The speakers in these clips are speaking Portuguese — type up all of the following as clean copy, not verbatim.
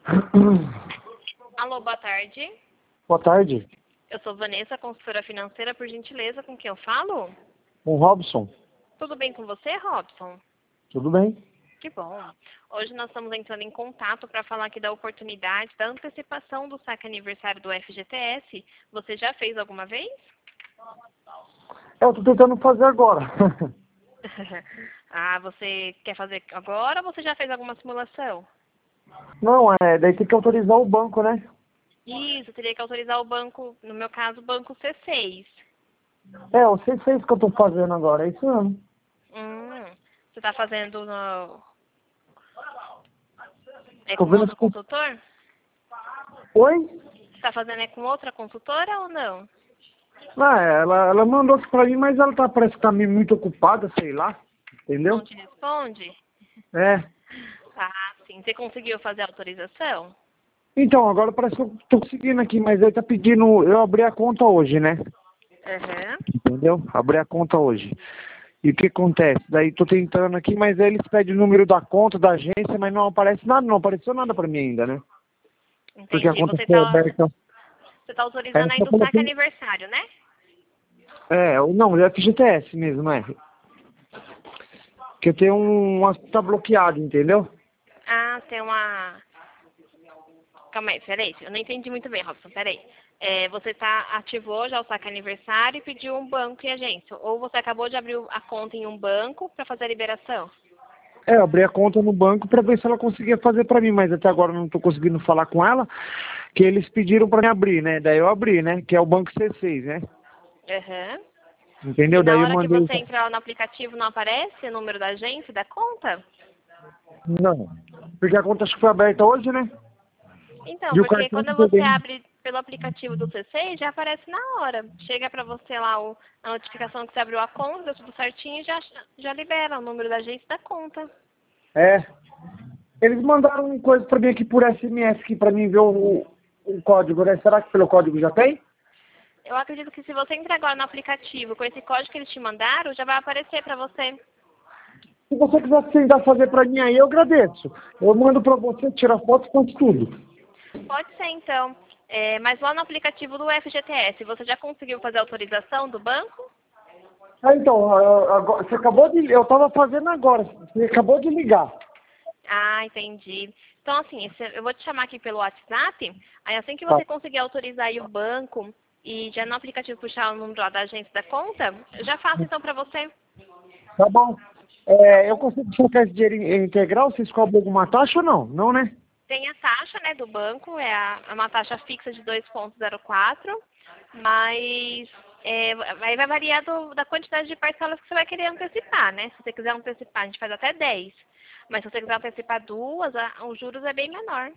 Alô, boa tarde. Boa tarde. Eu sou Vanessa, consultora financeira, por gentileza, com quem eu falo? Com o Robson. Tudo bem com você, Robson? Tudo bem? Que bom. Hoje nós estamos entrando em contato para falar aqui da oportunidade da antecipação do saque aniversário do FGTS. Você já fez alguma vez? Eu tô tentando fazer agora. Ah, você quer fazer agora ou você já fez alguma simulação? Não, daí tem que autorizar o banco, né? Isso, teria que autorizar o banco, no meu caso, o banco C6. O C6 que eu tô fazendo agora, é isso mesmo. Você está fazendo Tô com vendo outro consultor? Oi? Você está fazendo com outra consultora ou não? Ela mandou isso pra mim, mas ela parece que tá muito ocupada, sei lá. Entendeu? Não te responde? É. Ah, sim. Você conseguiu fazer a autorização? Então, agora parece que eu tô conseguindo aqui, mas ele tá pedindo... Eu abri a conta hoje, né? Aham. Entendeu? Abri a conta hoje. E o que acontece? Daí tô tentando aqui, mas aí eles pedem o número da conta, da agência, mas não aparece nada, não apareceu nada pra mim ainda, né? Porque a Entendi. conta foi aberta. Você tá Aí autorizando eu só ainda o saque coloquei... aniversário, né? Não, é FGTS mesmo, é. Porque tem tá bloqueado, entendeu? Ah, tem uma... Calma aí, peraí. Eu não entendi muito bem, Robson. Peraí. Você ativou já o saque aniversário e pediu um banco e agência. Ou você acabou de abrir a conta em um banco para fazer a liberação? Eu abri a conta no banco pra ver se ela conseguia fazer pra mim, mas até agora eu não tô conseguindo falar com ela, que eles pediram pra me abrir, né? Daí eu abri, né? Que é o banco C6, né? Aham. E Entendeu? na Daí eu hora que mandei... você entra lá no aplicativo, não aparece o número da agência, da conta? Não, porque a conta acho que foi aberta hoje, né? Então, E o porque cartão quando você também. abre pelo aplicativo do C6, já aparece na hora. Chega para você lá a notificação que você abriu a conta, deu tudo certinho e já libera o número da agência e da conta. É. Eles mandaram uma coisa pra mim aqui por SMS, aqui pra mim ver o código, né? Será que pelo código já tem? Eu acredito que se você entrar agora no aplicativo com esse código que eles te mandaram, já vai aparecer para você. Se você quiser tentar fazer pra mim aí, eu agradeço. Eu mando pra você, tira foto, conto tudo. Pode ser, então. Mas lá no aplicativo do FGTS, você já conseguiu fazer a autorização do banco? Então, agora, você acabou de... Eu tava fazendo agora, você acabou de ligar. Ah, entendi. Então, assim, eu vou te chamar aqui pelo WhatsApp, aí assim que Tá, você conseguir autorizar aí o banco e já no aplicativo puxar o número lá da agência da conta, eu já faço então para você, tá bom. tá Eu bom? consigo colocar esse dinheiro em integral? Vocês cobram alguma taxa ou não? Não, né? Tem a taxa, né, do banco, é uma taxa fixa de 2,04, mas aí vai variar da quantidade de parcelas que você vai querer antecipar, né? Se você quiser antecipar, a gente faz até 10. Mas se você quiser antecipar duas, os juros é bem menor.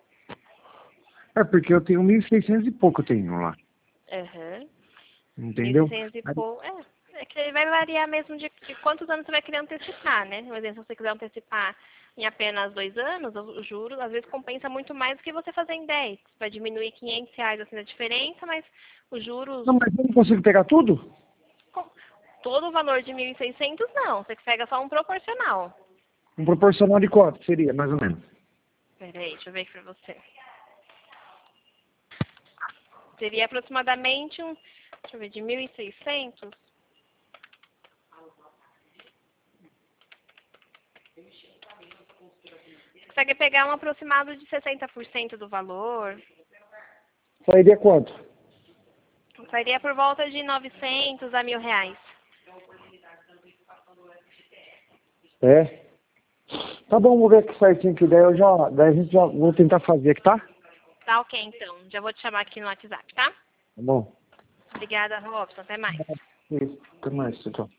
É porque eu tenho 1.600 e pouco eu tenho lá. Uhum. Entendeu? 1.600 e pouco. É que vai variar mesmo de quantos anos você vai querer antecipar, né? Por exemplo, se você quiser antecipar em apenas 2 anos, os juros às vezes compensa muito mais do que você fazer em 10. Vai diminuir R$ 500 assim a diferença, mas os juros, Não, mas eu não consigo pegar tudo? com- todo o valor de 1.600 não. Você pega só um proporcional. Um proporcional de quanto seria, mais ou menos? Peraí, deixa eu ver aqui pra você. Seria aproximadamente deixa eu ver, de 1.600. Consegue pegar um aproximado de 60% do valor. Sairia quanto? Sairia por volta de 900 a R$ 1.000. É. Tá bom, vou ver aqui certinho que daí a gente já vou tentar fazer aqui, tá? Tá ok, então. Já vou te chamar aqui no WhatsApp, tá? Tá bom. Obrigada, Robson. Até mais. Isso. Até mais, tchau.